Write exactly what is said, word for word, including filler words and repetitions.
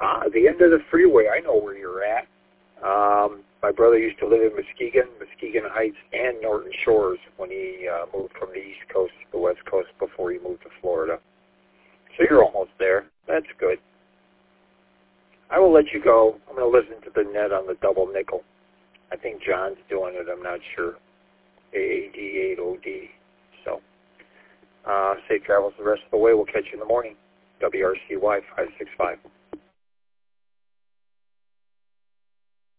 Ah, the end of the freeway. I know where you're at. Um, my brother used to live in Muskegon, Muskegon Heights, and Norton Shores when he uh, moved from the East Coast to the West Coast before he moved to Florida. So you're almost there. That's good. I will let you go. I'm going to listen to the net on the double nickel. I think John's doing it. I'm not sure. A A D eight O D. So uh, safe travels the rest of the way. We'll catch you in the morning. W R C Y five six five.